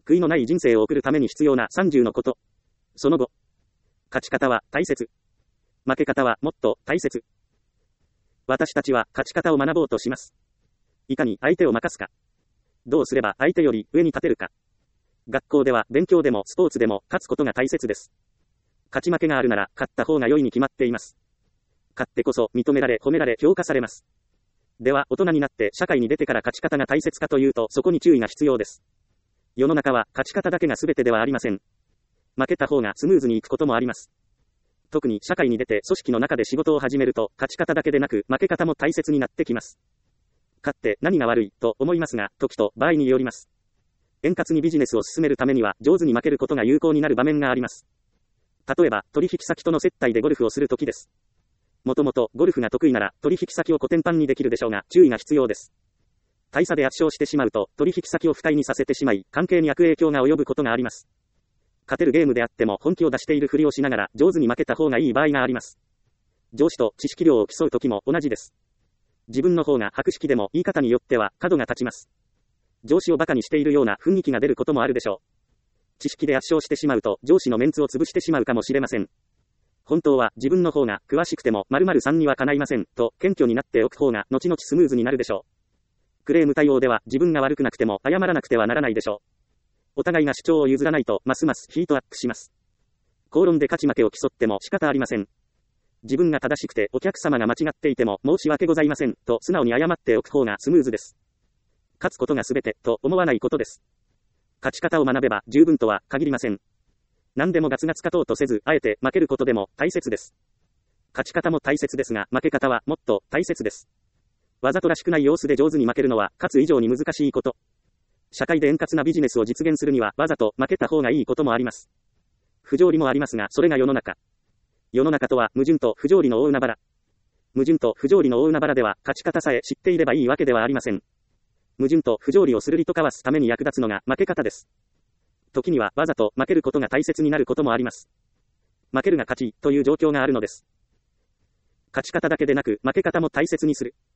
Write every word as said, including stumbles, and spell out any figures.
悔いのない人生を送るために必要なさんじゅうのこと。その後。勝ち方は大切。負け方はもっと大切。私たちは勝ち方を学ぼうとします。いかに相手を負かすか。どうすれば相手より上に立てるか。学校では勉強でもスポーツでも勝つことが大切です。勝ち負けがあるなら勝った方が良いに決まっています。勝ってこそ認められ褒められ評価されます。では大人になって社会に出てから勝ち方が大切かというとそこに注意が必要です。世の中は勝ち方だけが全てではありません。負けた方がスムーズにいくこともあります。特に社会に出て組織の中で仕事を始めると勝ち方だけでなく負け方も大切になってきます。勝って何が悪いと思いますが時と場合によります。円滑にビジネスを進めるためには上手に負けることが有効になる場面があります。例えば取引先との接待でゴルフをするときです。もともとゴルフが得意なら取引先をコテンパンにできるでしょうが注意が必要です。大差で圧勝してしまうと取引先を不快にさせてしまい関係に悪影響が及ぶことがあります。勝てるゲームであっても本気を出しているふりをしながら上手に負けた方がいい場合があります。上司と知識量を競うときも同じです。自分の方が博識でも言い方によっては角が立ちます。上司を馬鹿にしているような雰囲気が出ることもあるでしょう。知識で圧勝してしまうと上司のメンツを潰してしまうかもしれません。本当は自分の方が詳しくても〇〇さんにはかないませんと謙虚になっておく方が後々スムーズになるでしょう。クレーム対応では自分が悪くなくても謝らなくてはならないでしょう。お互いが主張を譲らないとますますヒートアップします。口論で勝ち負けを競っても仕方ありません。自分が正しくてお客様が間違っていても申し訳ございませんと素直に謝っておく方がスムーズです。勝つことが全てと思わないことです。勝ち方を学べば十分とは限りません。何でもガツガツ勝とうとせずあえて負けることでも大切です。勝ち方も大切ですが負け方はもっと大切です。わざとらしくない様子で上手に負けるのは勝つ以上に難しいこと。社会で円滑なビジネスを実現するにはわざと負けた方がいいこともあります。不条理もありますがそれが世の中。世の中とは矛盾と不条理の大海原。矛盾と不条理の大海原では勝ち方さえ知っていればいいわけではありません。矛盾と不条理をするりとかわすために役立つのが負け方です。時にはわざと負けることが大切になることもあります。負けるが勝ちという状況があるのです。勝ち方だけでなく負け方も大切にする。